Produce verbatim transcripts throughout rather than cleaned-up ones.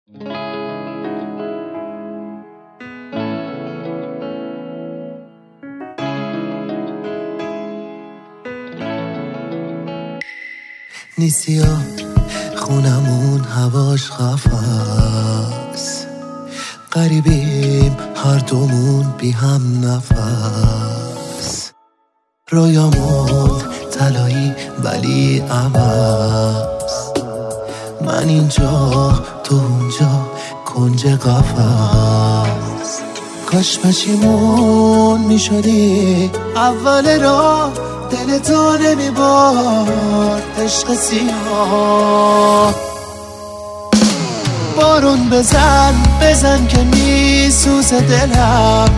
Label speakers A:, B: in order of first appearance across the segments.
A: نیستی ها خونمون هواش خفاست، غریبیم هر دومون بی هم نفس، رویامون طلایی ولی عوض، من اینجا تو اونجا کنج قفس. کاش پشیمون میشدی اول راه، دل تو نمیبارد عشق سیاه. بارون بزن بزن که میسوزه دلم،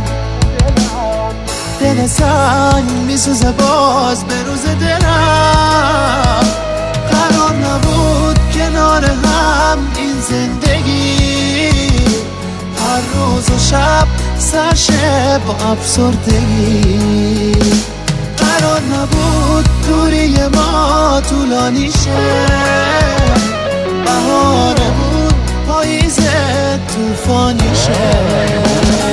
A: دل سنگ میسوزه باز به روز دلم. قرار نبود کنار هم این زندگی، هر روز و شب سرشه با افسردگی. قرار نبود دوری ما طولانی شه، بهاره بود پاییزه طوفانی شه.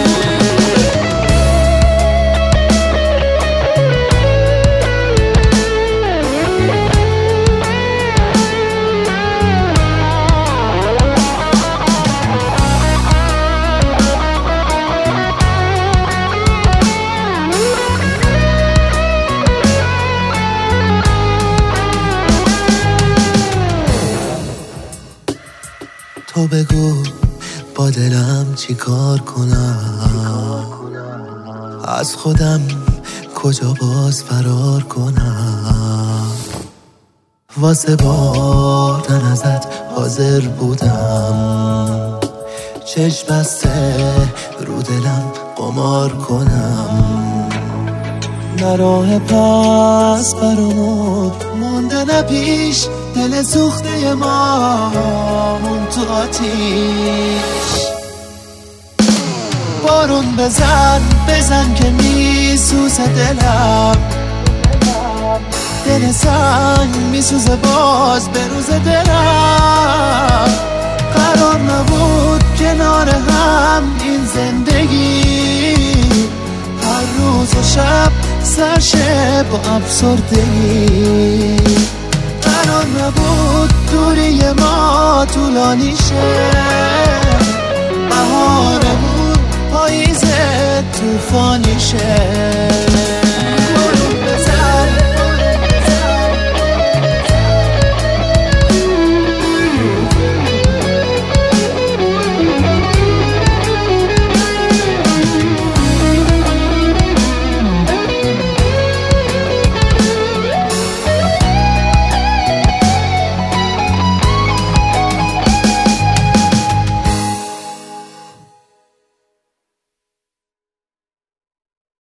A: تو بگو با دلم چی کار کنم، از خودم کجا باز فرار کنم. واسه بردن ازت حاضر بودم، چشم بسته رو دلم قمار کنم. نه راه پس برامون مونده نه پیش، دل سوخته ما مون تو آتیش. بارون بزن بزن که میسوزه دلم، دل سنگ میسوزه باز به روز دلم. قرار نبود کنار هم این زندگی، هر روز و شب سرشه با افسردگی. قرار نبود دوری ما طولانی شه، بهاره بود پاییزه طوفانی شه.